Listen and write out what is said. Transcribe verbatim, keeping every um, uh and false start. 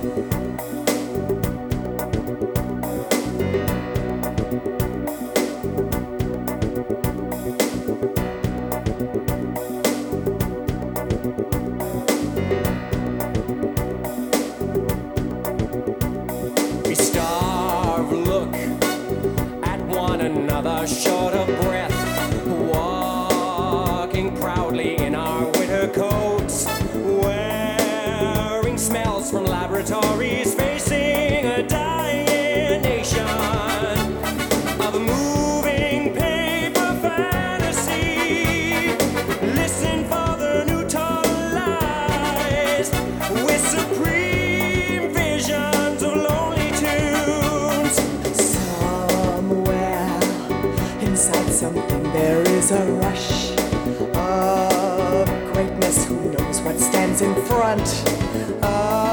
We starve, look at one another, short of breath, walking proudly in our winter coats, wearing smells from laboratories, facing a dying nation of a moving paper fantasy. Listen for the new tall lies with supreme visions of lonely tunes. Somewhere inside something there is a rush of greatness. Who knows what stands in front of